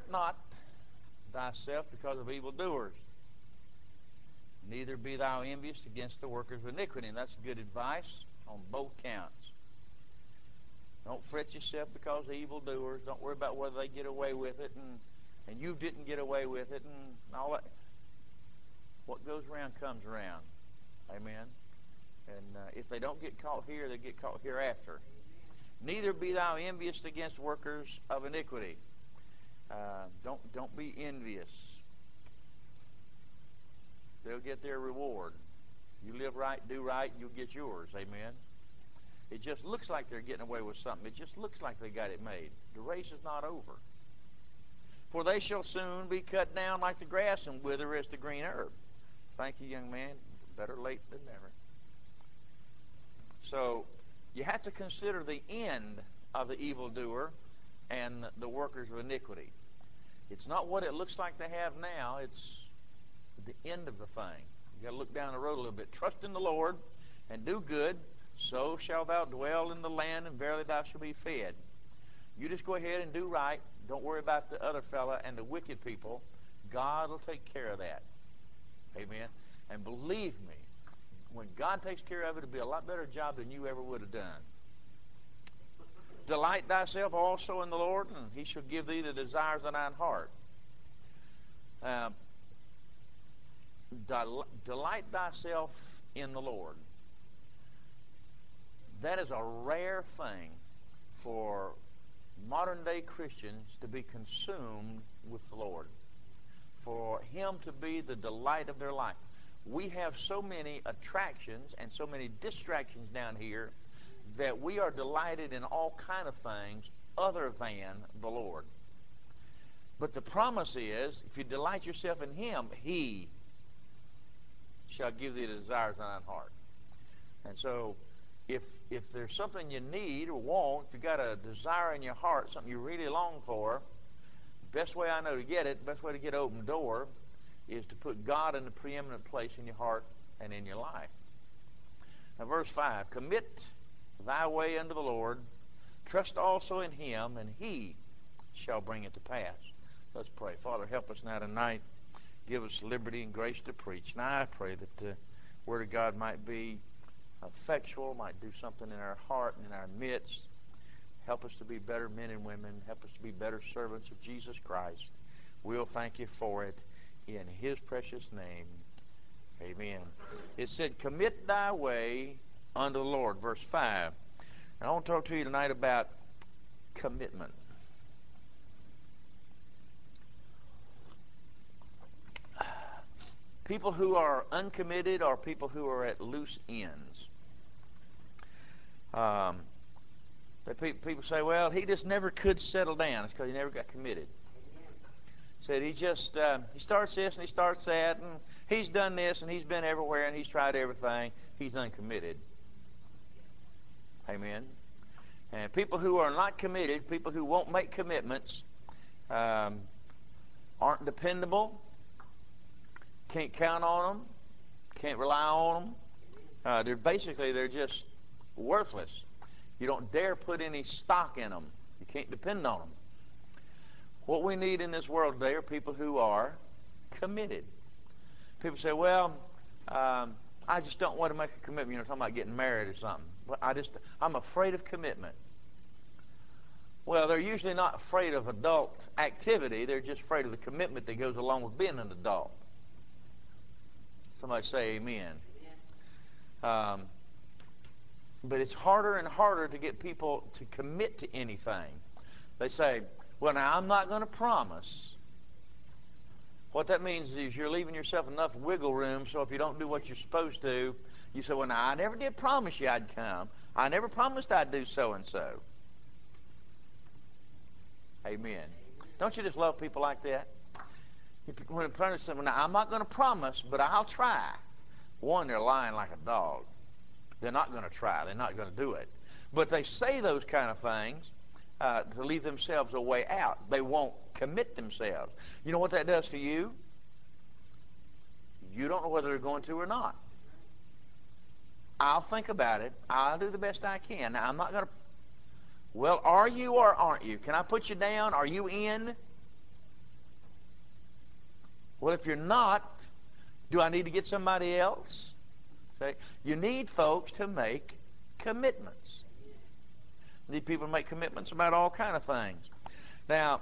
not thyself because of evildoers, neither be thou envious against the workers of iniquity. And that's good advice on both counts. Don't fret yourself because of evildoers. Don't worry about whether they get away with it and you didn't get away with it and all that. What goes around comes around. Amen. And if they don't get caught here, they get caught hereafter. Neither be thou envious against workers of iniquity. Don't be envious. They'll get their reward. You live right, do right, you'll get yours. Amen. It just looks like they're getting away with something. It just looks like they got it made. The race is not over. For they shall soon be cut down like the grass and wither as the green herb. Thank you, young man. Better late than never. So you have to consider the end of the evildoer and the workers of iniquity. It's not what it looks like they have now. It's the end of the thing. You got to look down the road a little bit. Trust in the Lord and do good. So shalt thou dwell in the land, and verily thou shalt be fed. You just go ahead and do right. Don't worry about the other fella and the wicked people. God will take care of that. Amen. And believe me, when God takes care of it, it'll be a lot better job than you ever would have done. Delight thyself also in the Lord, and he shall give thee the desires of thine heart. Delight thyself in the Lord. That is a rare thing for modern-day Christians to be consumed with the Lord, for him to be the delight of their life. We have so many attractions and so many distractions down here that we are delighted in all kind of things other than the Lord. But the promise is, if you delight yourself in him, he shall give thee the desires of thine heart. And so if there's something you need or want, if you got a desire in your heart, something you really long for, the best way I know to get it, the best way to get an open door is to put God in the preeminent place in your heart and in your life. Now verse 5, commit thy way unto the Lord, trust also in him, and he shall bring it to pass. Let's pray. Father, help us now tonight. Give us liberty and grace to preach. Now I pray that the Word of God might be effectual, might do something in our heart and in our midst. Help us to be better men and women. Help us to be better servants of Jesus Christ. We'll thank you for it in his precious name. Amen. It said, commit thy way unto the Lord. Verse 5. And I want to talk to you tonight about commitment. People who are uncommitted are people who are at loose ends. People say, well, he just never could settle down. It's because he never got committed. Said he just, he starts this and he starts that, and he's done this and he's been everywhere and he's tried everything. He's uncommitted. Amen. And people who are not committed, people who won't make commitments, aren't dependable, can't count on them, can't rely on them. They're just worthless. You don't dare put any stock in them. You can't depend on them. What we need in this world today are people who are committed. People say, well, I just don't want to make a commitment. You know, talking about getting married or something. Well, I'm afraid of commitment. Well, they're usually not afraid of adult activity. They're just afraid of the commitment that goes along with being an adult. Somebody say amen. But it's harder and harder to get people to commit to anything. They say, well, now, I'm not going to promise. What that means is you're leaving yourself enough wiggle room so if you don't do what you're supposed to, you say, well, now, I never did promise you I'd come. I never promised I'd do so-and-so. Amen. Don't you just love people like that? When a person says, well, now, I'm not going to promise, but I'll try. One, they're lying like a dog. They're not going to try. They're not going to do it. But they say those kind of things to leave themselves a way out. They won't commit themselves. You know what that does to you? You don't know whether they're going to or not. I'll think about it. I'll do the best I can. Now, I'm not going to... Well, are you or aren't you? Can I put you down? Are you in? Well, if you're not, do I need to get somebody else? Okay. You need folks to make commitments. You need people to make commitments about all kind of things. Now,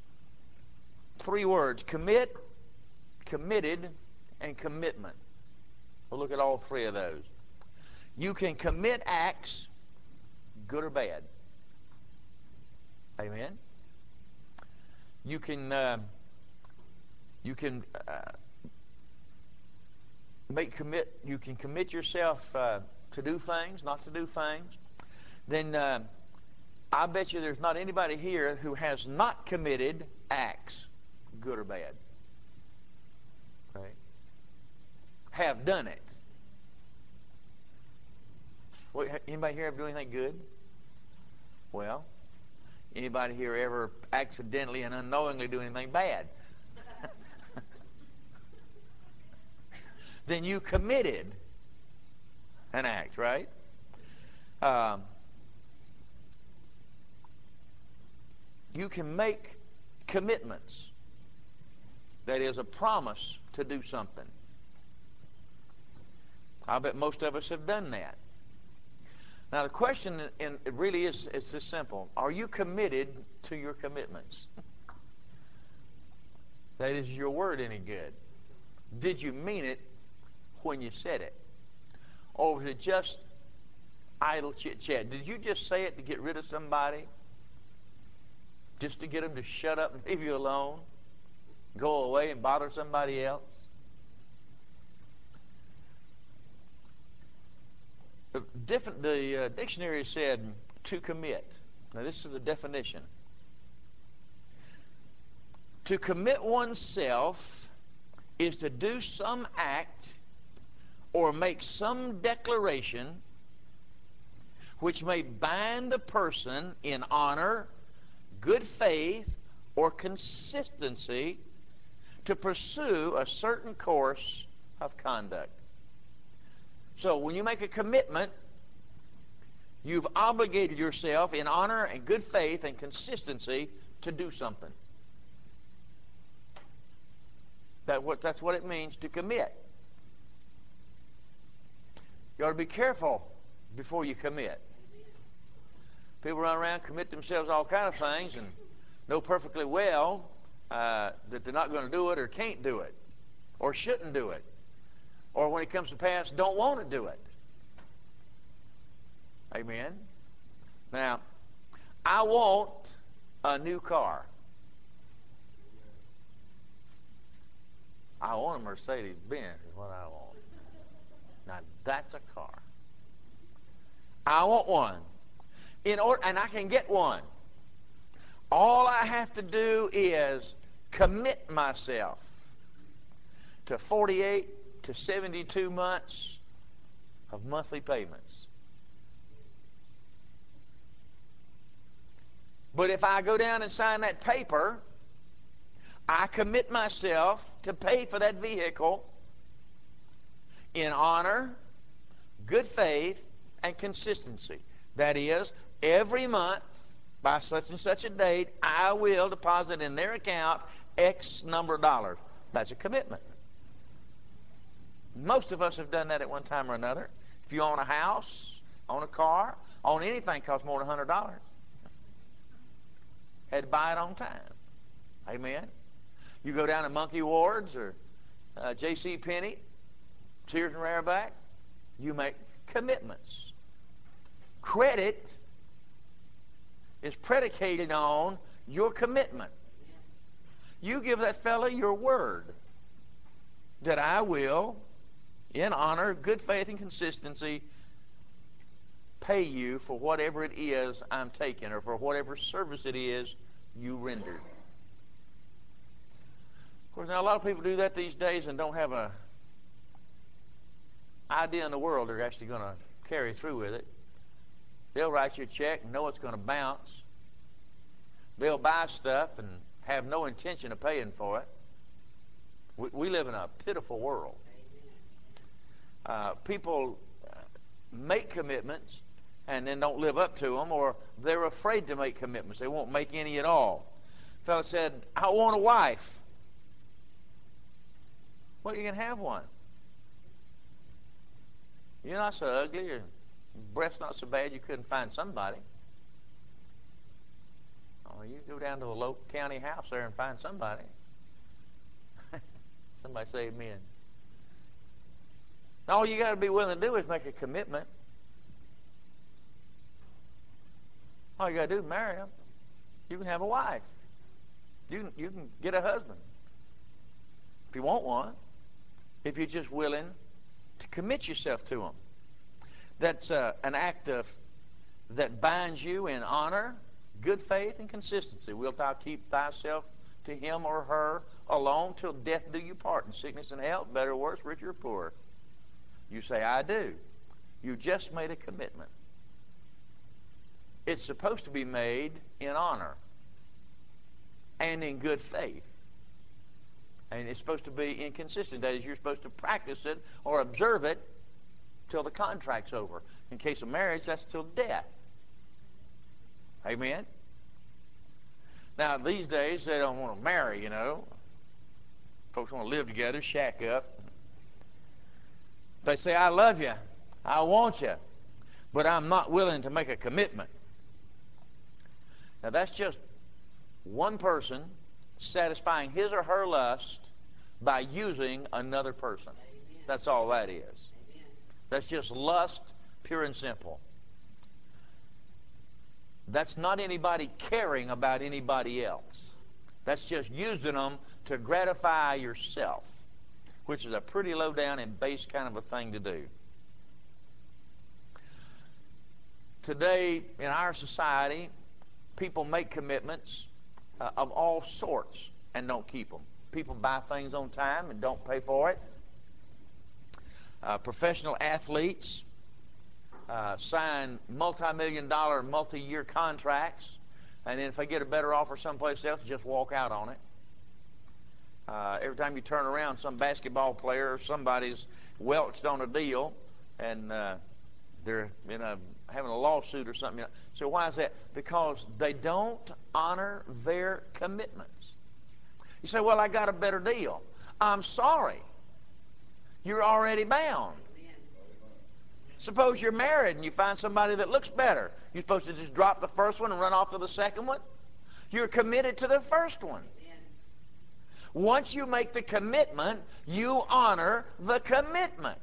3 words: commit, committed, and commitment. We'll look at all 3 of those. You can commit acts, good or bad. Amen. You can You can commit yourself to do things, not to do things. Then I bet you there's not anybody here who has not committed acts, good or bad. Okay. Have done it. Anybody here ever do anything good? Well, anybody here ever accidentally and unknowingly do anything bad? Then you committed an act, right? You can make commitments. That is a promise to do something. I bet most of us have done that. Now the question, and it really is, it's this simple: are you committed to your commitments? That is your word any good? Did you mean it when you said it? Or was it just idle chit-chat? Did you just say it to get rid of somebody? Just to get them to shut up and leave you alone? Go away and bother somebody else? The dictionary said to commit. Now this is the definition. To commit oneself is to do some act or make some declaration which may bind the person in honor, good faith, or consistency to pursue a certain course of conduct. So when you make a commitment, you've obligated yourself in honor and good faith and consistency to do something. That's what it means to commit. You ought to be careful before you commit. People run around, commit themselves all kind of things, and know perfectly well that they're not going to do it, or can't do it, or shouldn't do it, or when it comes to pass, don't want to do it. Amen. Now, I want a new car. I want a Mercedes-Benz is what I want. Now, that's a car. I want one. And I can get one. All I have to do is commit myself to 48 to 72 months of monthly payments. But if I go down and sign that paper, I commit myself to pay for that vehicle in honor, good faith, and consistency. That is, every month, by such and such a date, I will deposit in their account X number of dollars. That's a commitment. Most of us have done that at one time or another. If you own a house, own a car, own anything costs more than $100. Had to buy it on time. Amen. You go down to Monkey Ward's or J.C. Penney, Sears and Rareback, you make commitments. Credit is predicated on your commitment. You give that fellow your word that I will, in honor, good faith, and consistency, pay you for whatever it is I'm taking, or for whatever service it is you rendered. Of course, now a lot of people do that these days and don't have a idea in the world they're actually going to carry through with it. They'll write you a check and know it's going to bounce. They'll buy stuff and have no intention of paying for it. We live in a pitiful world. People make commitments and then don't live up to them, or they're afraid to make commitments. They won't make any at all. A fellow said, I want a wife. Well, you can have one. You're not so ugly. Your breath's not so bad you couldn't find somebody. Oh, you go down to the local county house there and find somebody. Somebody say amen. All you got to be willing to do is make a commitment. All you got to do is marry him. You can have a wife. You can get a husband if you want one. If you're just willing to commit yourself to him. That's an act that binds you in honor, good faith, and consistency. Wilt thou keep thyself to him or her alone till death do you part, in sickness and health, better or worse, rich or poor? You say, I do. You just made a commitment. It's supposed to be made in honor and in good faith. And it's supposed to be inconsistent. That is, you're supposed to practice it or observe it till the contract's over. In case of marriage, that's till death. Amen? Now, these days, they don't want to marry, you know. Folks want to live together, shack up. They say, I love you. I want you. But I'm not willing to make a commitment. Now, that's just one person satisfying his or her lust by using another person. Amen. That's all that is. Amen. That's just lust, pure and simple. That's not anybody caring about anybody else. That's just using them to gratify yourself, which is a pretty low down and base kind of a thing to do. Today, in our society, people make commitments of all sorts and don't keep them. People buy things on time and don't pay for it. Professional athletes sign multi-million-dollar, multi-year contracts, and then if they get a better offer someplace else, just walk out on it. Every time you turn around, some basketball player or somebody's welched on a deal, and they're having a lawsuit or something. So why is that? Because they don't honor their commitments. You say, well, I got a better deal. I'm sorry. You're already bound. Suppose you're married and you find somebody that looks better. You're supposed to just drop the first one and run off to the second one? You're committed to the first one. Once you make the commitment, you honor the commitment.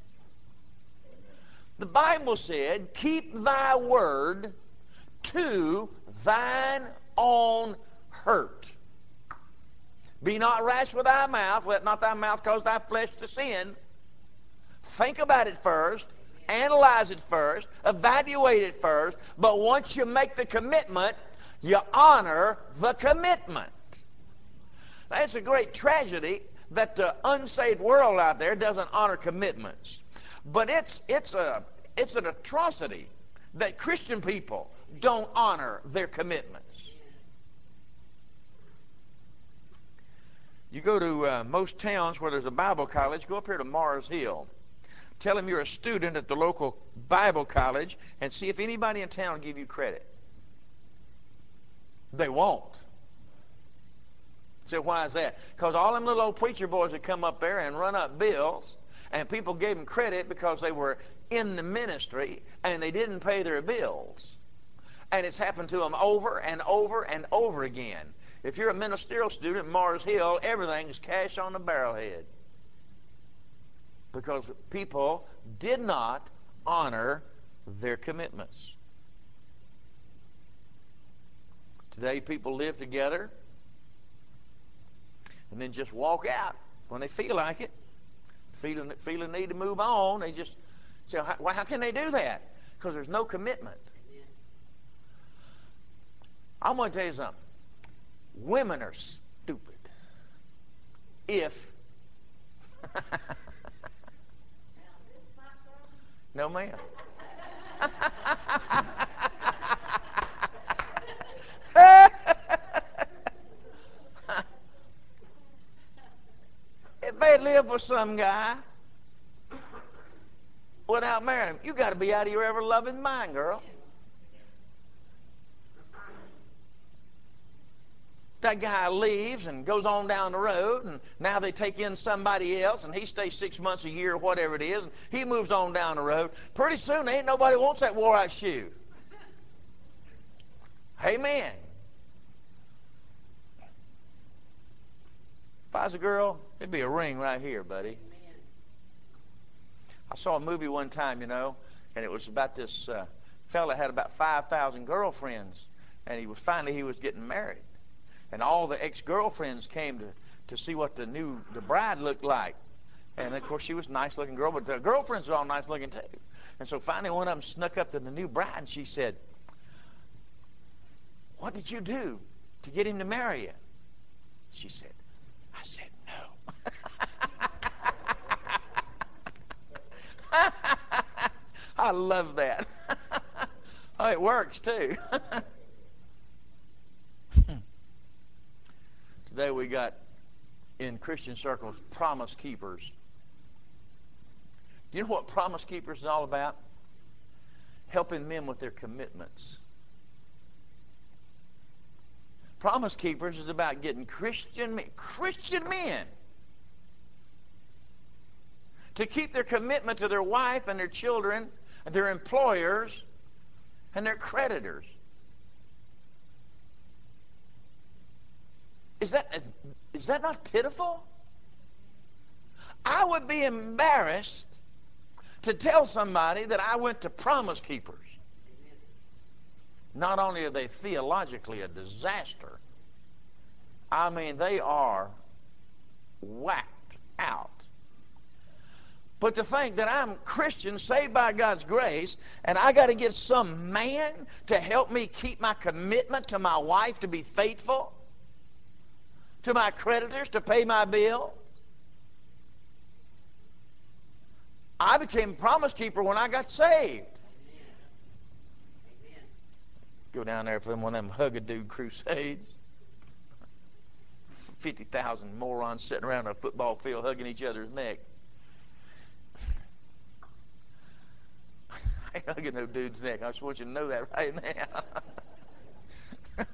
The Bible said, keep thy word to thine own hurt. Be not rash with thy mouth, let not thy mouth cause thy flesh to sin. Think about it first, analyze it first, evaluate it first, but once you make the commitment, you honor the commitment. Now, it's a great tragedy that the unsaved world out there doesn't honor commitments. But it's an atrocity that Christian people don't honor their commitments. You go to most towns where there's a Bible college, go up here to Mars Hill. Tell them you're a student at the local Bible college and see if anybody in town will give you credit. They won't. So why is that? Because all them little old preacher boys would come up there and run up bills, and people gave them credit because they were in the ministry and they didn't pay their bills. And it's happened to them over and over and over again. If you're a ministerial student at Mars Hill, everything is cash on the barrelhead. Because people did not honor their commitments. Today people live together and then just walk out when they feel like it. Feel a need to move on. They just say, well, how can they do that? Because there's no commitment. I'm going to tell you something. Women are stupid. If no, ma'am. If they live with some guy without marrying him, you got to be out of your ever-loving mind, girl. That guy leaves and goes on down the road, and now they take in somebody else, and he stays 6 months, a year, whatever it is, and he moves on down the road. Pretty soon, ain't nobody wants that wore-out shoe. Amen. If I was a girl, it'd be a ring right here, buddy. I saw a movie one time, and it was about this fella had about 5,000 girlfriends, and he was getting married. And all the ex-girlfriends came to see what the bride looked like. And, of course, she was a nice-looking girl, but the girlfriends were all nice-looking, too. And so finally one of them snuck up to the new bride, and she said, "What did you do to get him to marry you?" She said, "I said no." I love that. Oh, it works, too. Today we got, in Christian circles, promise keepers. Do you know what promise keepers is all about? Helping men with their commitments. Promise keepers is about getting Christian men to keep their commitment to their wife and their children and their employers and their creditors. Is that not pitiful? I would be embarrassed to tell somebody that I went to Promise Keepers. Not only are they theologically a disaster, I mean, they are whacked out. But to think that I'm Christian, saved by God's grace, and I got to get some man to help me keep my commitment to my wife to be faithful, to my creditors to pay my bill. I became a promise keeper when I got saved. Amen. Go down there for one of them hug-a-doo crusades. 50,000 morons sitting around a football field hugging each other's neck. I ain't hugging no dude's neck. I just want you to know that right now.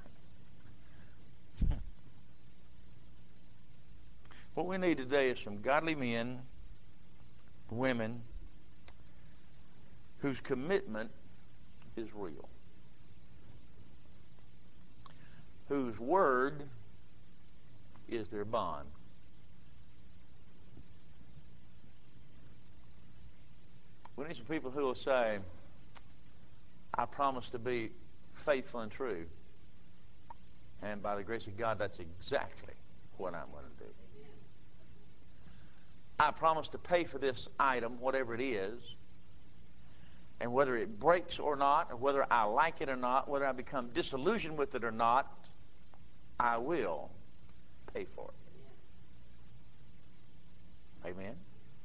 What we need today is some godly men, women, whose commitment is real, whose word is their bond. We need some people who will say, "I promise to be faithful and true." And by the grace of God, that's exactly what I'm going to do. I promise to pay for this item, whatever it is, and whether it breaks or not, or whether I like it or not, whether I become disillusioned with it or not, I will pay for it. Amen?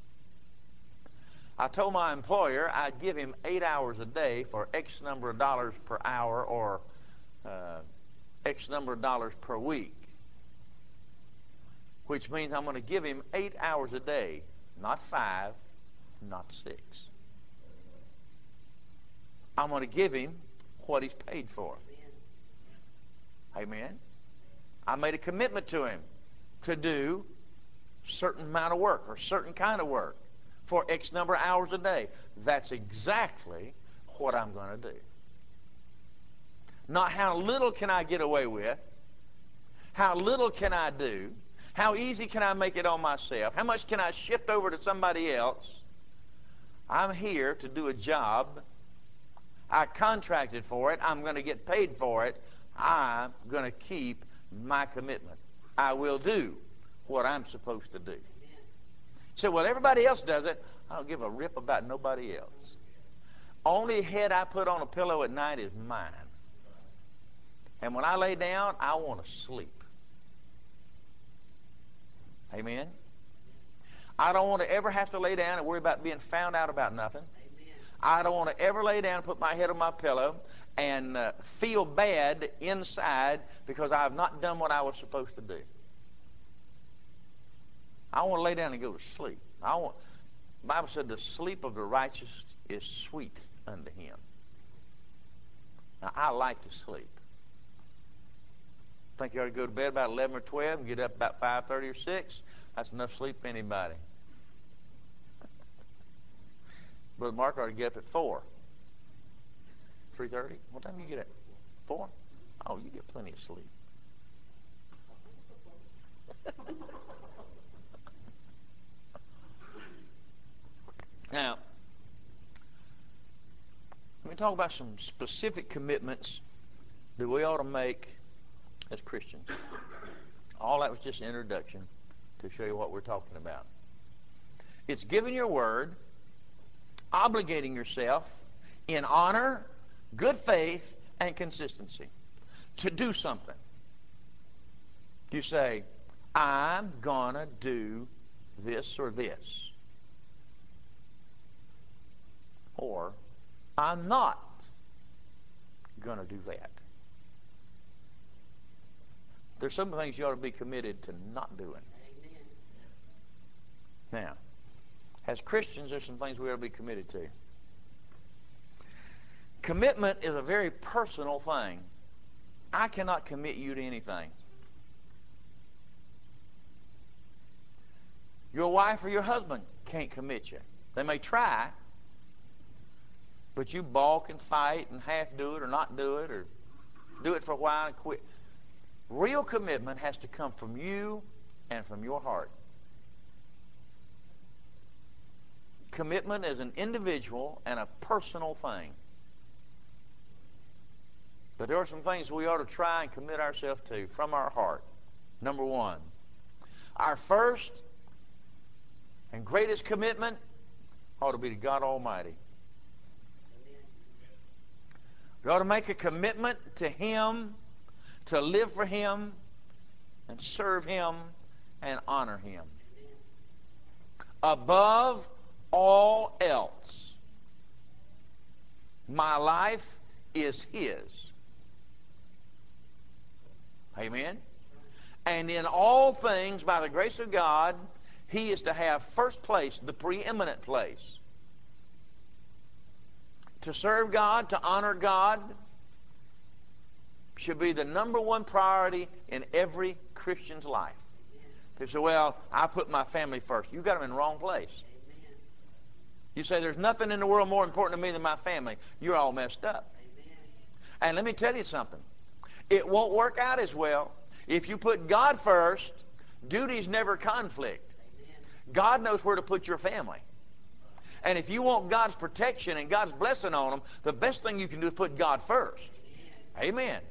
I told my employer I'd give him 8 hours a day for X number of dollars per hour, or X number of dollars per week, which means I'm going to give him 8 hours a day, not 5, not 6. I'm going to give him what he's paid for. Amen? I made a commitment to him to do a certain amount of work or certain kind of work for X number of hours a day. That's exactly what I'm going to do. Not how little can I get away with, how little can I do, how easy can I make it on myself, how much can I shift over to somebody else. I'm here to do a job. I contracted for it. I'm going to get paid for it. I'm going to keep my commitment. I will do what I'm supposed to do. So, well, everybody else does it. I don't give a rip about nobody else. Only head I put on a pillow at night is mine. And when I lay down, I want to sleep. Amen? I don't want to ever have to lay down and worry about being found out about nothing. I don't want to ever lay down and put my head on my pillow and feel bad inside because I have not done what I was supposed to do. I want to lay down and go to sleep. The Bible said the sleep of the righteous is sweet unto him. Now, I like to sleep. think you ought to go to bed about 11 or 12 and get up about 5:30 or 6. That's enough sleep for anybody. Brother Mark ought to get up at 4. 3:30? What time do you get up? 4? Oh, you get plenty of sleep. Now, let me talk about some specific commitments that we ought to make as Christians. All that was just an introduction to show you what we're talking about. It's giving your word, obligating yourself in honor, good faith, and consistency to do something. You say, I'm going to do this or this. Or, I'm not going to do that. There's some things you ought to be committed to not doing. Amen. Now, as Christians, there's some things we ought to be committed to. Commitment is a very personal thing. I cannot commit you to anything. Your wife or your husband can't commit you. They may try, but you balk and fight and half do it or not do it or do it for a while and quit. Real commitment has to come from you and from your heart. Commitment is an individual and a personal thing. But there are some things we ought to try and commit ourselves to from our heart. Number one, our first and greatest commitment ought to be to God Almighty. We ought to make a commitment to Him, to live for Him, and serve Him, and honor Him. Above all else, my life is His. Amen? And in all things, by the grace of God, He is to have first place, the preeminent place. To serve God, to honor God, should be the number one priority in every Christian's life. People say, well, I put my family first. You got them in the wrong place. You say, there's nothing in the world more important to me than my family. You're all messed up. And let me tell you something. It won't work out as well. If you put God first, duties never conflict. God knows where to put your family. And if you want God's protection and God's blessing on them, the best thing you can do is put God first. Amen.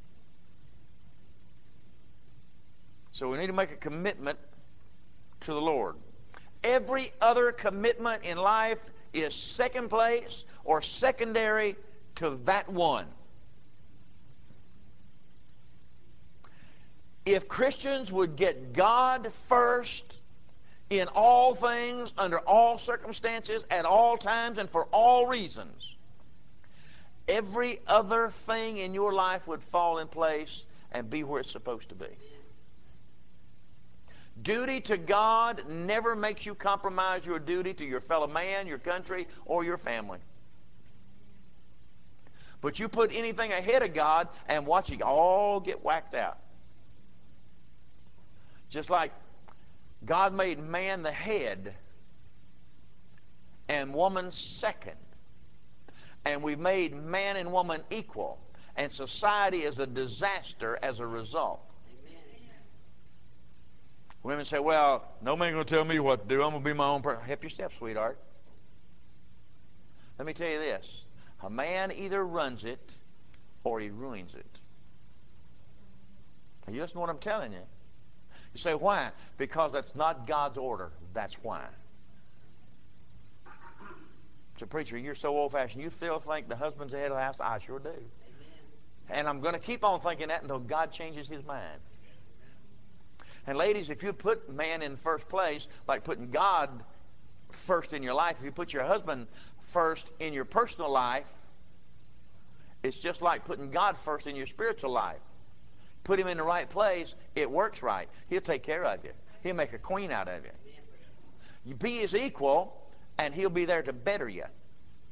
So we need to make a commitment to the Lord. Every other commitment in life is second place or secondary to that one. If Christians would get God first in all things, under all circumstances, at all times, and for all reasons, every other thing in your life would fall in place and be where it's supposed to be. Duty to God never makes you compromise your duty to your fellow man, your country, or your family. But you put anything ahead of God and watch it all get whacked out. Just like God made man the head and woman second. And we've made man and woman equal. And society is a disaster as a result. Women say, well, no man's going to tell me what to do. I'm going to be my own person. Help yourself, sweetheart. Let me tell you this. A man either runs it or he ruins it. Are you listening to what I'm telling you? You say, why? Because that's not God's order. That's why. So, preacher, you're so old-fashioned. You still think the husband's the head of the house? I sure do. Amen. And I'm going to keep on thinking that until God changes his mind. And ladies, if you put man in first place, like putting God first in your life, if you put your husband first in your personal life, it's just like putting God first in your spiritual life. Put him in the right place, it works right. He'll take care of you. He'll make a queen out of you. You be his equal, and he'll be there to better you.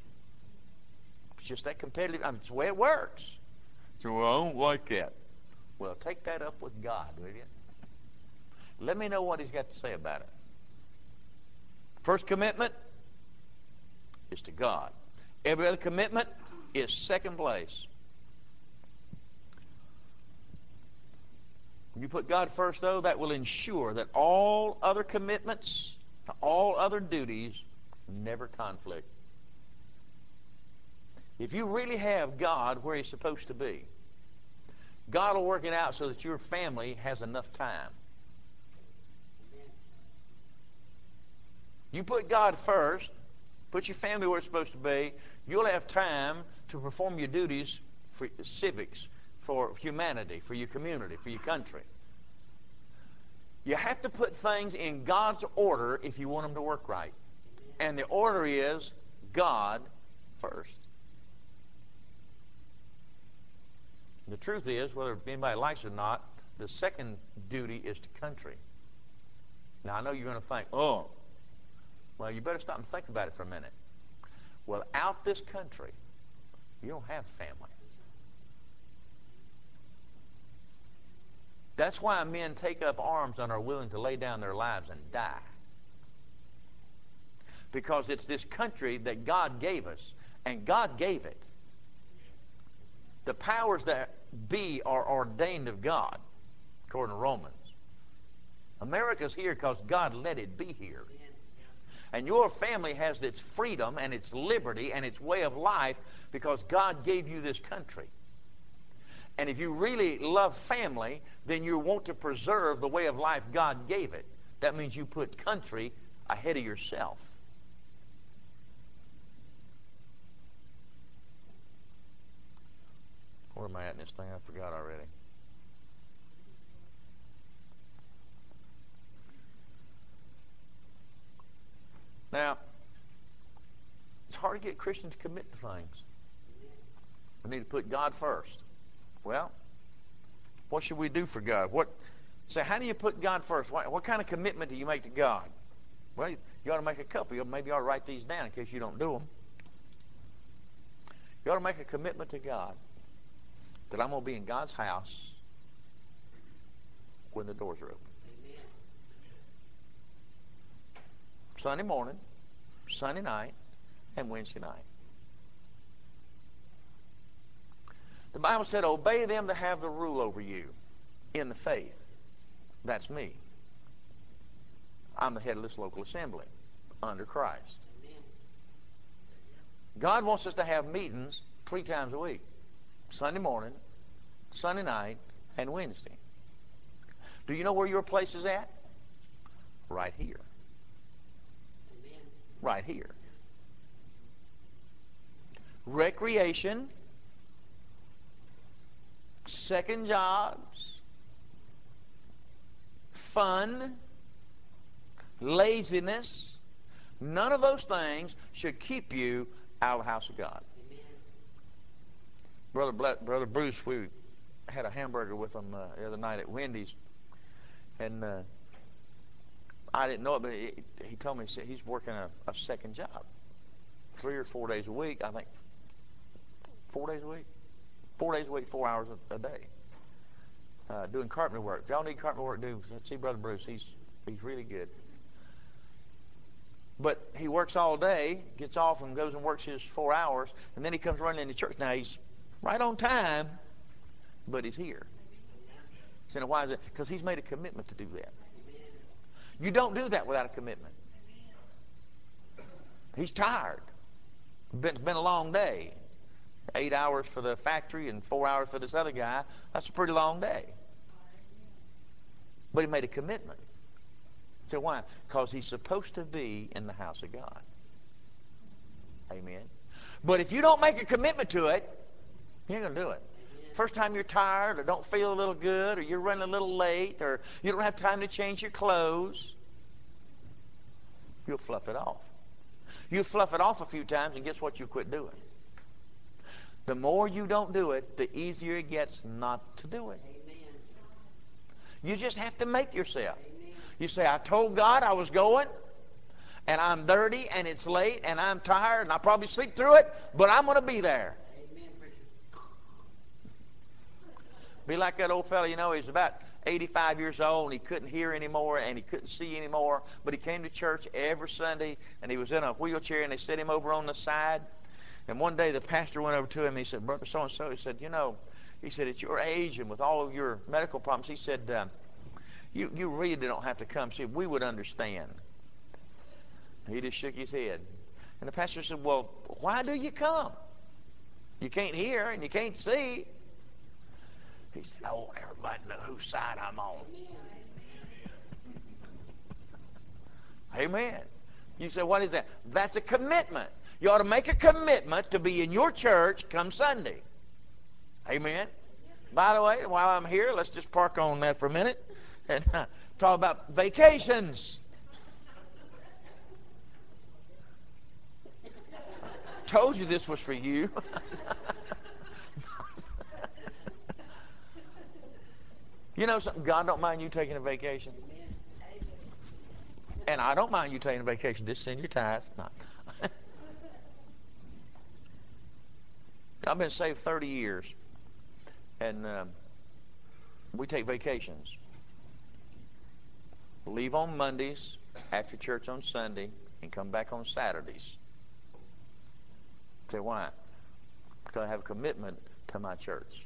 It's just that competitive. It's the way it works. So, well, I don't like that. Well, take that up with God, will you? Let me know what He's got to say about it. First commitment is to God. Every other commitment is second place. When you put God first, though, that will ensure that all other commitments, all other duties, never conflict. If you really have God where He's supposed to be, God will work it out so that your family has enough time. You put God first, put your family where it's supposed to be, you'll have time to perform your duties for civics, for humanity, for your community, for your country. You have to put things in God's order if you want them to work right. And the order is God first. The truth is, whether anybody likes it or not, the second duty is to country. Now, I know you're going to think, oh, well, you better stop and think about it for a minute. Without this country, you don't have family. That's why men take up arms and are willing to lay down their lives and die. Because it's this country that God gave us, and God gave it. The powers that be are ordained of God, according to Romans. America's here because God let it be here. And your family has its freedom and its liberty and its way of life because God gave you this country. And if you really love family, then you want to preserve the way of life God gave it. That means you put country ahead of yourself. Where am I at in this thing? I forgot already. Now, it's hard to get Christians to commit to things. We need to put God first. Well, what should we do for God? So how do you put God first? What kind of commitment do you make to God? Well, you ought to make a couple. Maybe you ought to write these down in case you don't do them. You ought to make a commitment to God that I'm going to be in God's house when the doors are open. Sunday morning, Sunday night, and Wednesday night. The Bible said, obey them that have the rule over you in the faith. That's me. I'm the head of this local assembly under Christ. God wants us to have meetings 3 times a week. Sunday morning, Sunday night, and Wednesday. Do you know where your place is at? Right here. Right here. Recreation, second jobs, fun, laziness, none of those things should keep you out of the house of God. Brother Bruce, we had a hamburger with him the other night at Wendy's, and I didn't know it, but he told me he's working a second job, 3 or 4 days a week. I think 4 days a week, 4 days a week, 4 hours a day, doing carpentry work. If y'all need carpentry work, see Brother Bruce. He's really good. But he works all day, gets off and goes and works his 4 hours, and then he comes running into church. Now he's right on time, but he's here. So why is it? Because he's made a commitment to do that. You don't do that without a commitment. He's tired. It's been a long day. 8 hours for the factory and 4 hours for this other guy. That's a pretty long day. But he made a commitment. So why? Because he's supposed to be in the house of God. Amen. But if you don't make a commitment to it, you ain't going to do it. First time you're tired or don't feel a little good or you're running a little late or you don't have time to change your clothes, you'll fluff it off. You fluff it off a few times and guess what you quit doing? The more you don't do it, the easier it gets not to do it. You just have to make yourself. You say, I told God I was going, and I'm dirty, and it's late, and I'm tired, and I'll probably sleep through it, but I'm going to be there. Be like that old fellow, he was about 85 years old, and he couldn't hear anymore, and he couldn't see anymore, but he came to church every Sunday, and he was in a wheelchair, and they set him over on the side. And one day the pastor went over to him, and he said, Brother so-and-so, he said, he said, at your age and with all of your medical problems, he said, you really don't have to come. See, we would understand. He just shook his head. And the pastor said, well, why do you come? You can't hear and you can't see. He said, I want everybody to know whose side I'm on. Amen. You say, what is that? That's a commitment. You ought to make a commitment to be in your church come Sunday. Amen. By the way, while I'm here, let's just park on that for a minute and talk about vacations. Told you this was for you. You know something? God don't mind you taking a vacation. And I don't mind you taking a vacation. Just send your tithes. No. I've been saved 30 years. And we take vacations. Leave on Mondays, after church on Sunday, and come back on Saturdays. Say, why? Because I have a commitment to my church.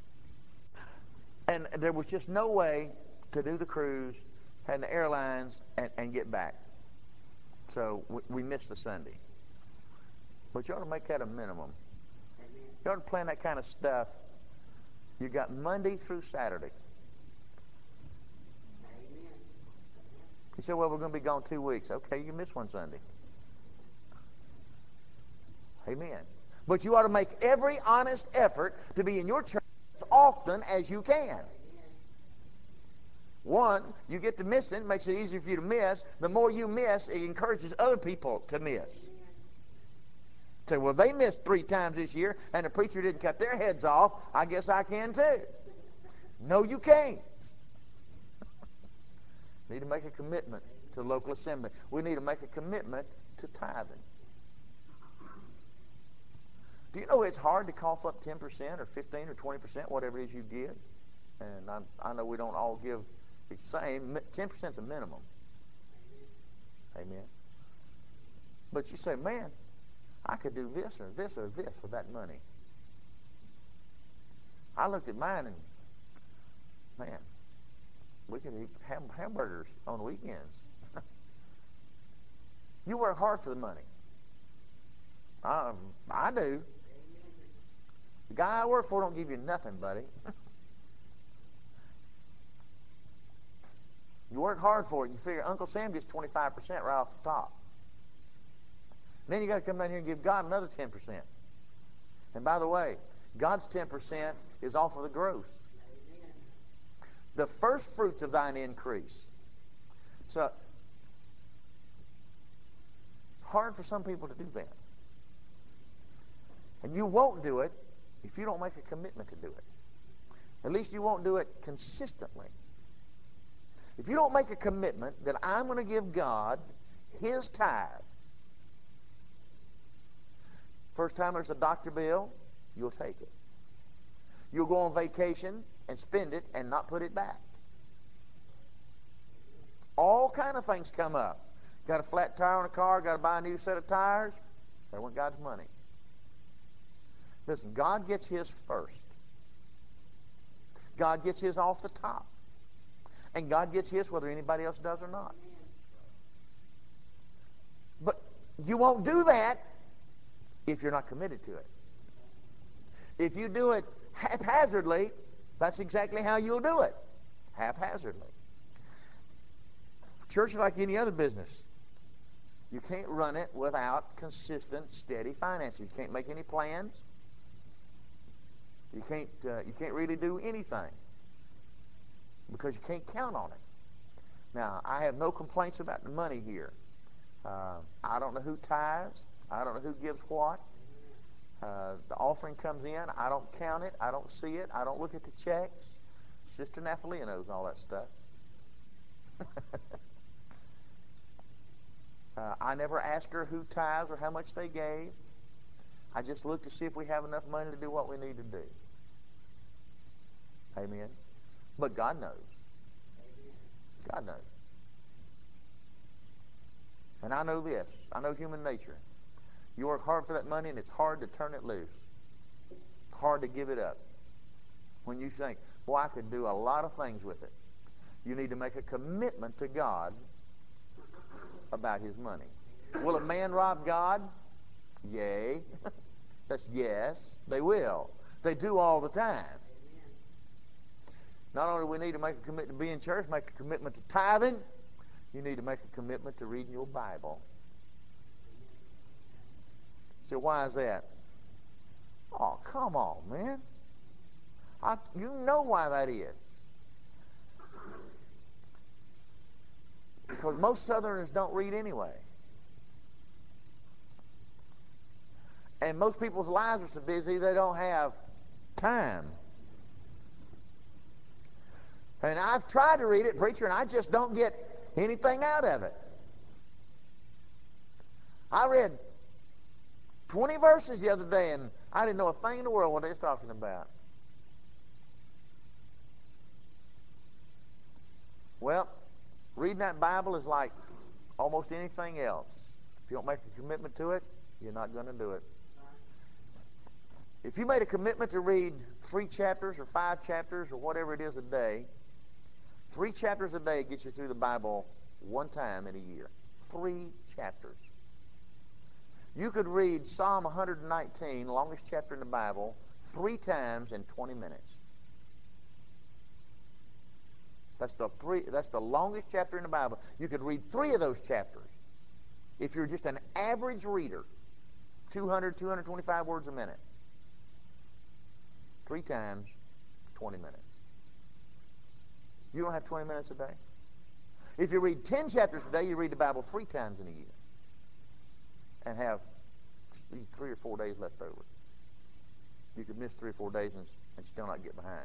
And there was just no way to do the cruise, and the airlines, and get back. So we missed the Sunday. But you ought to make that a minimum. You ought to plan that kind of stuff. You got Monday through Saturday. You say, well, we're going to be gone 2 weeks. Okay, you can miss one Sunday. Amen. But you ought to make every honest effort to be in your church as often as you can. One, you get to missing, makes it easier for you to miss. The more you miss, it encourages other people to miss. Say, well, they missed 3 times this year, and the preacher didn't cut their heads off. I guess I can too. No, you can't. We need to make a commitment to the local assembly. We need to make a commitment to tithing. Do you know it's hard to cough up 10% or 15 or 20%, whatever it is you give? And I know we don't all give the same. 10% is a minimum. Amen. But you say, man, I could do this or this or this with that money. I looked at mine and, man, we could eat hamburgers on the weekends. You work hard for the money. I do. The guy I work for don't give you nothing, buddy. You work hard for it. You figure Uncle Sam gets 25% right off the top. And then you got to come down here and give God another 10%. And by the way, God's 10% is off of the gross. The first fruits of thine increase. So it's hard for some people to do that. And you won't do it if you don't make a commitment to do it. At least you won't do it consistently. If you don't make a commitment that I'm going to give God His tithe. First time there's a doctor bill, you'll take it. You'll go on vacation and spend it and not put it back. All kind of things come up. Got a flat tire on a car, got to buy a new set of tires. There went God's money. Listen, God gets His first. God gets His off the top. And God gets His whether anybody else does or not. But you won't do that if you're not committed to it. If you do it haphazardly, that's exactly how you'll do it. Haphazardly. Church is like any other business. You can't run it without consistent, steady finances. You can't make any plans. You can't really do anything because you can't count on it. Now, I have no complaints about the money here. I don't know who tithes. I don't know who gives what. The offering comes in. I don't count it. I don't see it. I don't look at the checks. Sister Nathalia knows all that stuff. I never ask her who tithes or how much they gave. I just look to see if we have enough money to do what we need to do. Amen. But God knows. God knows. And I know this. I know human nature. You work hard for that money, and it's hard to turn it loose. Hard to give it up. When you think, boy, I could do a lot of things with it. You need to make a commitment to God about his money. Will a man rob God? Yea. That's yes, they will. They do all the time. Not only do we need to make a commitment to be in church, make a commitment to tithing, you need to make a commitment to reading your Bible. So why is that? Oh, come on, man. You know why that is. Because most Southerners don't read anyway. And most people's lives are so busy they don't have time. And I've tried to read it, preacher, and I just don't get anything out of it. I read 20 verses the other day, and I didn't know a thing in the world what they was talking about. Well, reading that Bible is like almost anything else. If you don't make a commitment to it, you're not going to do it. If you made a commitment to read 3 chapters or 5 chapters or whatever it is a day, 3 chapters a day gets you through the Bible one time in a year. 3 chapters. You could read Psalm 119, the longest chapter in the Bible, 3 times in 20 minutes. That's the longest chapter in the Bible. You could read 3 of those chapters. If you're just an average reader, 200, 225 words a minute. 3 times, 20 minutes. You don't have 20 minutes a day? If you read 10 chapters a day, you read the Bible 3 times in a year. And have 3 or 4 days left over. You could miss 3 or 4 days and still not get behind.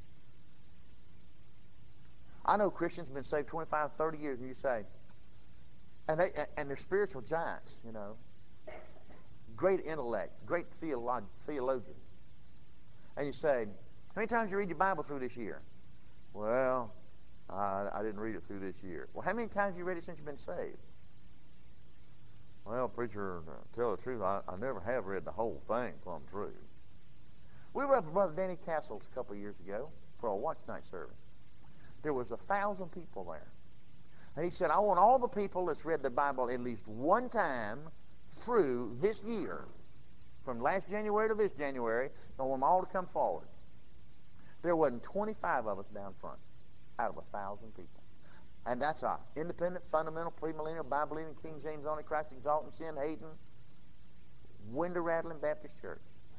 I know Christians have been saved 25, 30 years, and you say, and they're spiritual giants, you know. Great intellect, great theologian. And you say, how many times you read your Bible through this year? Well, I didn't read it through this year. Well, how many times have you read it since you've been saved? Well, preacher, to tell the truth, I never have read the whole thing plumb through. We were up at Brother Danny Castle's a couple of years ago for a watch night service. There was 1,000 people there. And he said, I want all the people that's read the Bible at least one time through this year, from last January to this January, I want them all to come forward. There wasn't 25 of us down front out of 1,000 people. And that's a independent, fundamental, premillennial, Bible-believing, King James only, Christ exalting, sin hating, window-rattling Baptist church.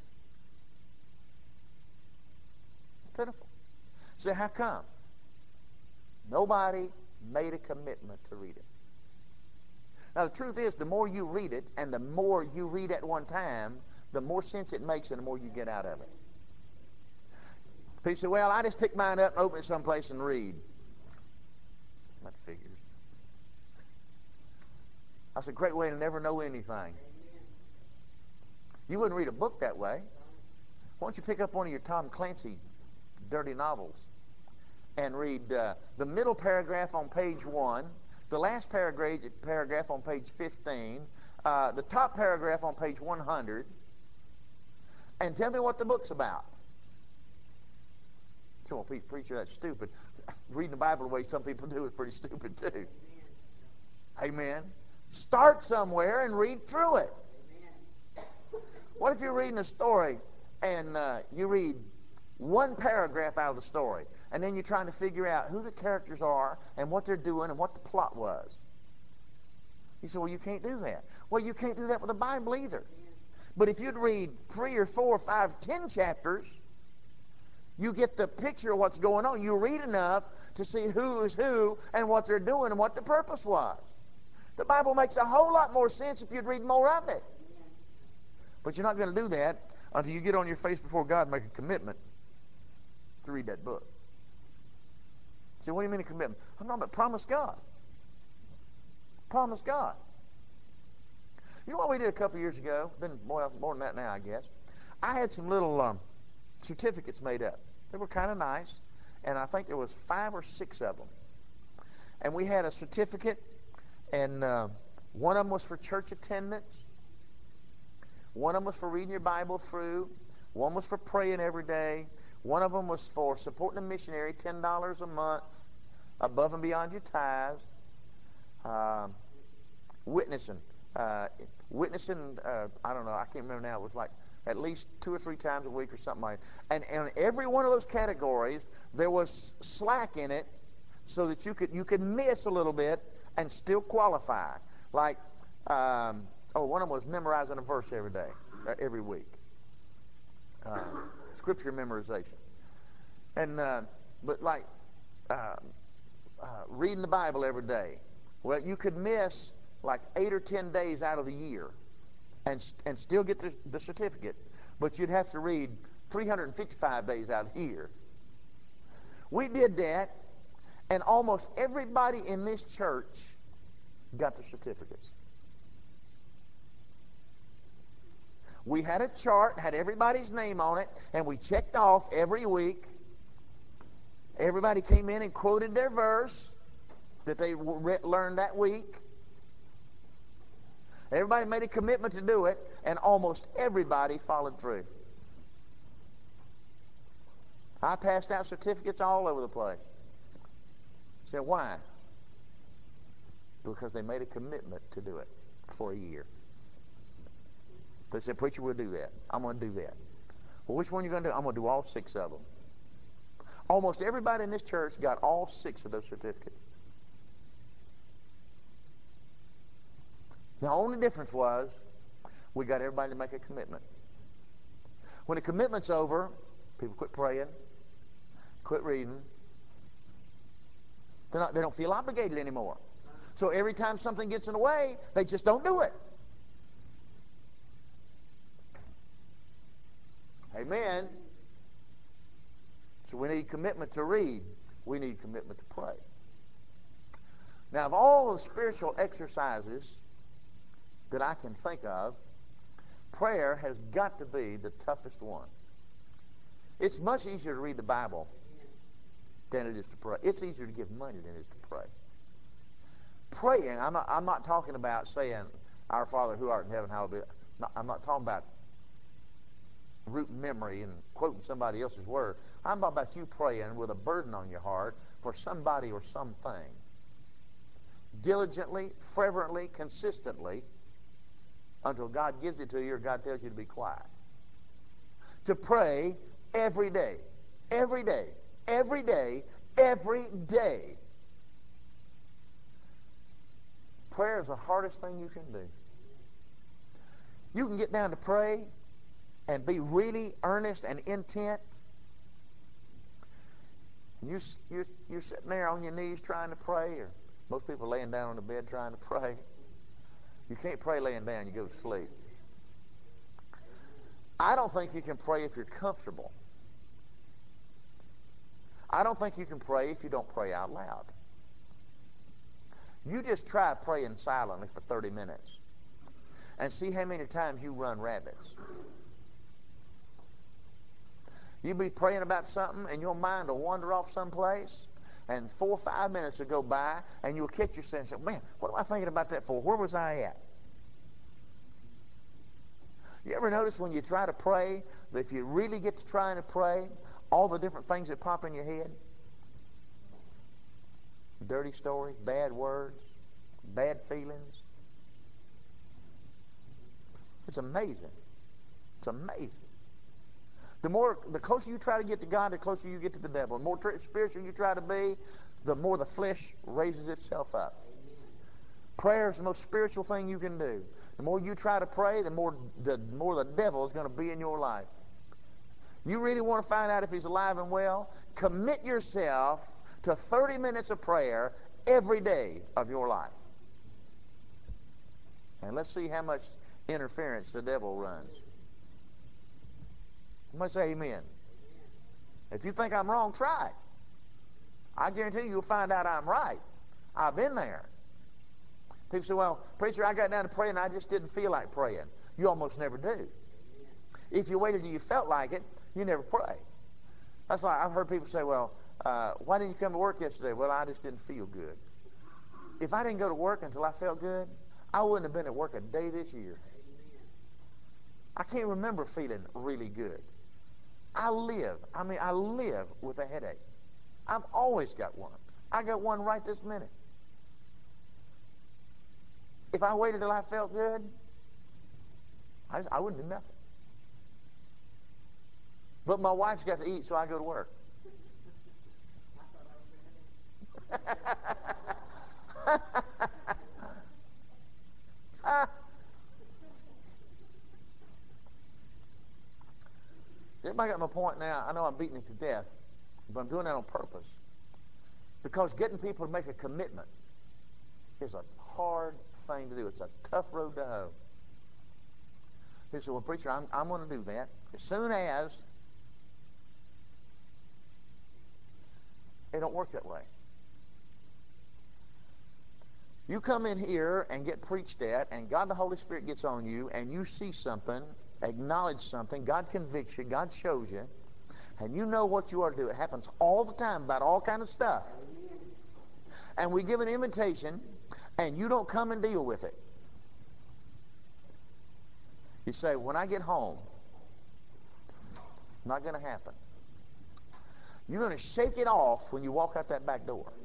It's pitiful. So how come? Nobody made a commitment to read it. Now, the truth is, the more you read it, and the more you read at one time, the more sense it makes and the more you get out of it. People say, well, I just pick mine up and open it someplace and read. That figures. That's a great way to never know anything. You wouldn't read a book that way. Why don't you pick up one of your Tom Clancy dirty novels and read the middle paragraph on page 1, the last paragraph on page 15, the top paragraph on page 100, and tell me what the book's about. So, well, preacher, that's stupid. Reading the Bible the way some people do is pretty stupid, too. Amen. Start somewhere and read through it. What if you're reading a story and you read one paragraph out of the story, and then you're trying to figure out who the characters are and what they're doing and what the plot was? You say, well, you can't do that. Well, you can't do that with the Bible either. But if you'd read 3 or 4 or 5, 10 chapters, you get the picture of what's going on. You read enough to see who is who and what they're doing and what the purpose was. The Bible makes a whole lot more sense if you'd read more of it. But you're not going to do that until you get on your face before God and make a commitment to read that book. See, what do you mean a commitment? I'm talking about promise God. Promise God. You know what we did a couple years ago? Been more than that now, I guess. I had some little certificates made up. They were kind of nice. And I think there was 5 or 6 of them. And we had a certificate, and one of them was for church attendance. One of them was for reading your Bible through. One was for praying every day. One of them was for supporting a missionary, $10 a month, above and beyond your tithes. Witnessing. Witnessing, I don't know, I can't remember now. It was like at least 2 or 3 times a week or something like that. And every one of those categories, there was slack in it so that you could miss a little bit and still qualify. Like, one of them was memorizing a verse every day, every week. Scripture memorization. And, but like, reading the Bible every day. Well, you could miss like 8 or 10 days out of the year and still get the certificate, but you'd have to read 355 days out of the year. We did that, and almost everybody in this church got the certificates. We had a chart, had everybody's name on it, and we checked off every week. Everybody came in and quoted their verse that they learned that week. Everybody made a commitment to do it, and almost everybody followed through. I passed out certificates all over the place. I said, why? Because they made a commitment to do it for a year. They said, preacher, we'll do that. I'm going to do that. Well, which one are you going to do? I'm going to do all 6 of them. Almost everybody in this church got all 6 of those certificates. The only difference was we got everybody to make a commitment. When the commitment's over, people quit praying, quit reading. They don't feel obligated anymore. So every time something gets in the way, they just don't do it. Amen. So we need commitment to read. We need commitment to pray. Now, of all the spiritual exercises that I can think of, prayer has got to be the toughest one. It's much easier to read the Bible than it is to pray. It's easier to give money than it is to pray. Praying, I'm not talking about saying, Our Father who art in heaven, hallowed be. I'm not talking about root memory and quoting somebody else's word. I'm talking about you praying with a burden on your heart for somebody or something. Diligently, fervently, consistently, until God gives it to you or God tells you to be quiet. To pray every day, every day, every day, every day. Prayer is the hardest thing you can do. You can get down to pray and be really earnest and intent. You're sitting there on your knees trying to pray, or most people laying down on the bed trying to pray. You can't pray laying down, you go to sleep. I don't think you can pray if you're comfortable. I don't think you can pray if you don't pray out loud. You just try praying silently for 30 minutes and see how many times you run rabbits. You'll be praying about something and your mind will wander off someplace, and 4 or 5 minutes will go by and you'll catch yourself and say, man, what am I thinking about that for? Where was I at? You ever notice when you try to pray that if you really get to trying to pray, all the different things that pop in your head? Dirty stories, bad words, bad feelings. It's amazing. It's amazing. The closer you try to get to God, the closer you get to the devil. The more spiritual you try to be, the more the flesh raises itself up. Prayer is the most spiritual thing you can do. The more you try to pray, the more the devil is going to be in your life. You really want to find out if he's alive and well? Commit yourself to 30 minutes of prayer every day of your life. And let's see how much interference the devil runs. Somebody say amen. If you think I'm wrong, try it. I guarantee you'll find out I'm right. I've been there. People say, well, preacher, I got down to praying and I just didn't feel like praying. You almost never do. If you waited till you felt like it, you never pray. That's like I've heard people say, well, why didn't you come to work yesterday? Well, I just didn't feel good. If I didn't go to work until I felt good, I wouldn't have been at work a day this year. I can't remember feeling really good. I live with a headache. I've always got one. I got one right this minute. If I waited till I felt good, I wouldn't do nothing. But my wife's got to eat, so I go to work. Everybody got my point now. I know I'm beating it to death, but I'm doing that on purpose. Because getting people to make a commitment is a hard thing to do. It's a tough road to hoe. He said, well, preacher, I'm going to do that as soon as. It don't work that way. You come in here and get preached at, and God the Holy Spirit gets on you, and you see something, acknowledge something, God convicts you, God shows you, and you know what you ought to do. It happens all the time about all kind of stuff. And we give an invitation, and you don't come and deal with it. You say, when I get home, not going to happen. You're going to shake it off when you walk out that back door.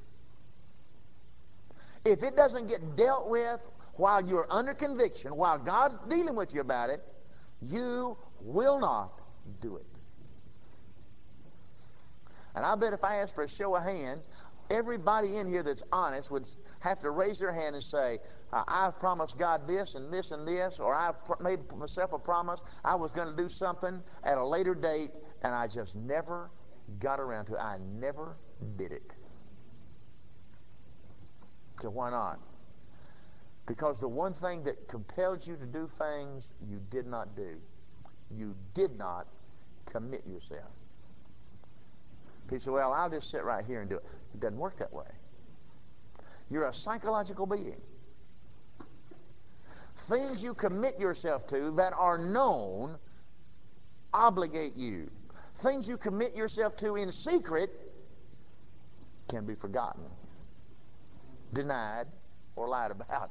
If it doesn't get dealt with while you're under conviction, while God's dealing with you about it, you will not do it. And I bet if I asked for a show of hands, everybody in here that's honest would have to raise their hand and say, I've promised God this and this and this, or I've made myself a promise I was going to do something at a later date, and I just never got around to it. I never did it. So why not? Because the one thing that compelled you to do things you did not do. You did not commit yourself. People say, well, I'll just sit right here and do it. It doesn't work that way. You're a psychological being. Things you commit yourself to that are known obligate you. Things you commit yourself to in secret can be forgotten, denied, or lied about.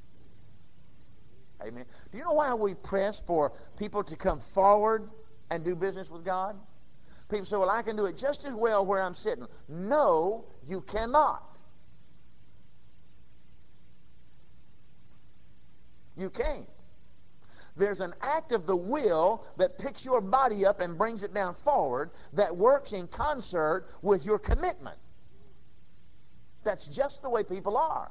Amen. Do you know why we press for people to come forward and do business with God? People say, well, I can do it just as well where I'm sitting. No, you cannot. You can't. There's an act of the will that picks your body up and brings it down forward that works in concert with your commitment. That's just the way people are.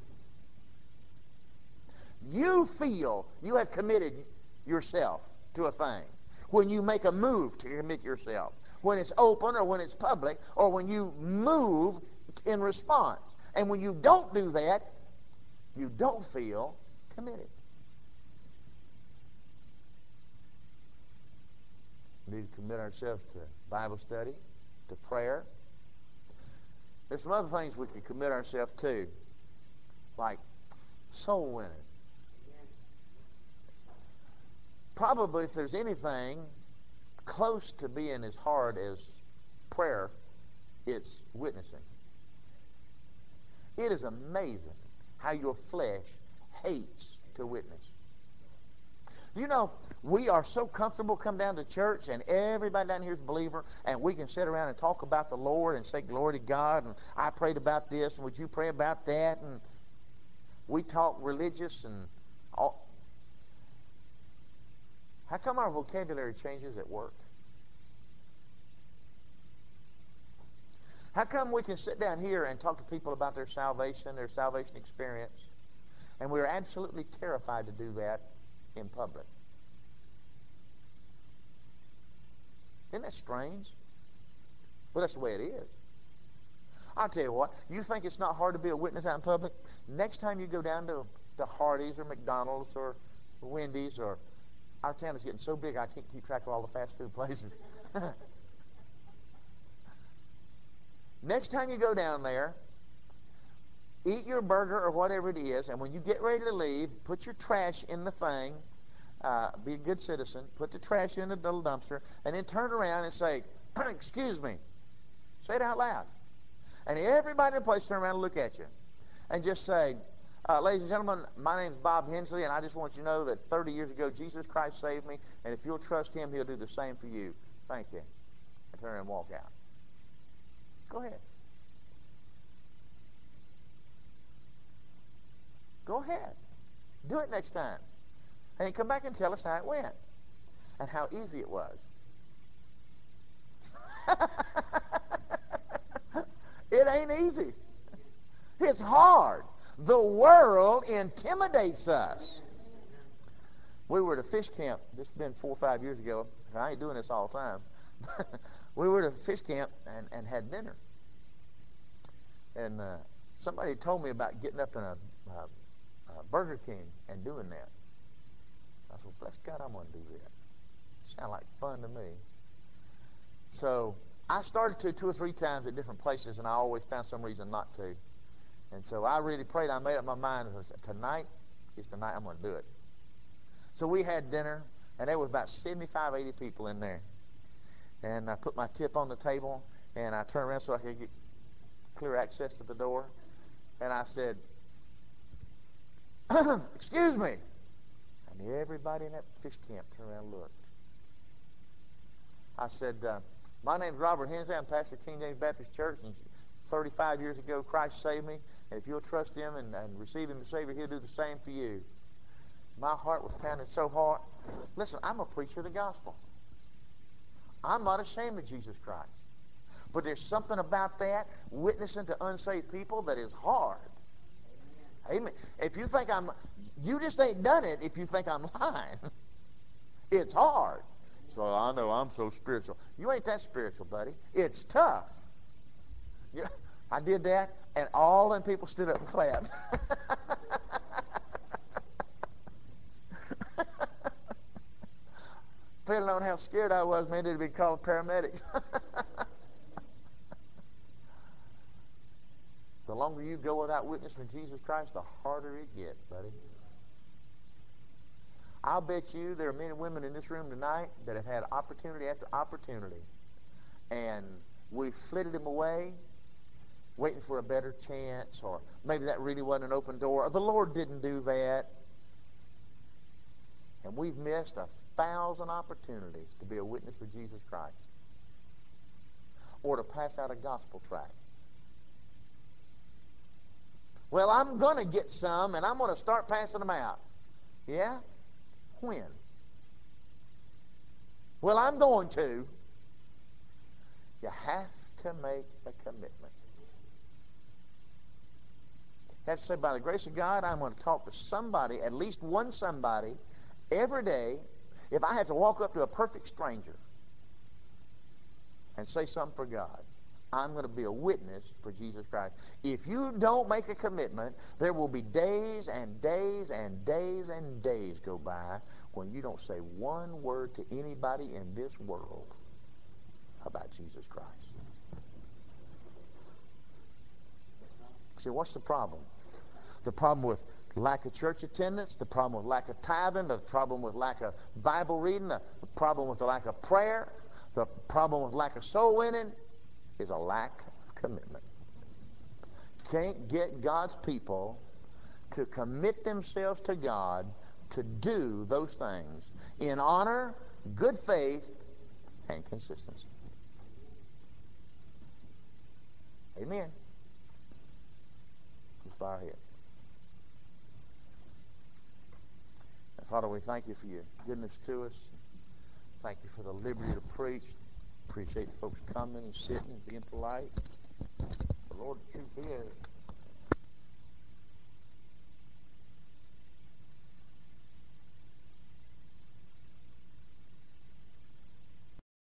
You feel you have committed yourself to a thing when you make a move to commit yourself, when it's open or when it's public, or when you move in response. And when you don't do that, you don't feel committed. We need to commit ourselves to Bible study, to prayer. There's some other things we can commit ourselves to, like soul winning. Probably if there's anything close to being as hard as prayer, it's witnessing. It is amazing how your flesh hates to witness. You know, we are so comfortable come down to church, and everybody down here is a believer, and we can sit around and talk about the Lord and say glory to God, and I prayed about this, and would you pray about that? And we talk religious and all. How come our vocabulary changes at work? How come we can sit down here and talk to people about their salvation experience, and we're absolutely terrified to do that in public? Isn't that strange? Well, that's the way it is. I'll tell you what, you think it's not hard to be a witness out in public? Next time you go down to Hardee's or McDonald's or Wendy's, or our town is getting so big I can't keep track of all the fast food places. Next time you go down there, eat your burger or whatever it is, and when you get ready to leave, put your trash in the thing. Be a good citizen. Put the trash in the little dumpster, and then turn around and say, Excuse me. Say it out loud. And everybody in the place turn around and look at you. And just say, ladies and gentlemen, my name's Bob Hensley, and I just want you to know that 30 years ago, Jesus Christ saved me, and if you'll trust him, he'll do the same for you. Thank you. And turn around and walk out. Go ahead. Go ahead. Do it next time. And come back and tell us how it went and how easy it was. It ain't easy. It's hard. The world intimidates us. We were at a fish camp. This has been 4 or 5 years ago. I ain't doing this all the time. We were at a fish camp and had dinner. And somebody told me about getting up in a Burger King and doing that. I said, bless God, I'm going to do that. Sound like fun to me. So I started to 2 or 3 times at different places, and I always found some reason not to. And so I really prayed. I made up my mind. I said, tonight is the night I'm going to do it. So we had dinner, and there was about 75, 80 people in there. And I put my tip on the table, and I turned around so I could get clear access to the door. And I said, excuse me. And everybody in that fish camp turned around and looked. I said, my name's Robert Hensley. I'm pastor of King James Baptist Church. And 35 years ago, Christ saved me. And if you'll trust him and receive him as Savior, he'll do the same for you. My heart was pounding so hard. Listen, I'm a preacher of the gospel. I'm not ashamed of Jesus Christ. But there's something about that, witnessing to unsaved people, that is hard. Amen. If you think you just ain't done it if you think I'm lying. It's hard. So I know I'm so spiritual. You ain't that spiritual, buddy. It's tough. I did that, and all them people stood up and clapped. Depending on how scared I was, man, they'd be calling paramedics. The longer you go without witnessing Jesus Christ, the harder it gets, buddy. I'll bet you there are men and women in this room tonight that have had opportunity after opportunity, and we've flitted them away, waiting for a better chance, or maybe that really wasn't an open door, or the Lord didn't do that. And we've missed 1,000 opportunities to be a witness for Jesus Christ, or to pass out a gospel tract. Well, I'm going to get some, and I'm going to start passing them out. Yeah? When? Well, I'm going to. You have to make a commitment. You have to say, by the grace of God, I'm going to talk to somebody, at least one somebody, every day. If I have to walk up to a perfect stranger and say something for God, I'm going to be a witness for Jesus Christ. If you don't make a commitment, there will be days and days and days and days go by when you don't say one word to anybody in this world about Jesus Christ. See, what's the problem? The problem with lack of church attendance, the problem with lack of tithing, the problem with lack of Bible reading, the problem with the lack of prayer, the problem with lack of soul winning is a lack of commitment. Can't get God's people to commit themselves to God to do those things in honor, good faith, and consistency. Amen. Let's bow our head. Father, we thank you for your goodness to us. Thank you for the liberty to preach. Appreciate the folks coming and sitting and being polite. The Lord, the truth is,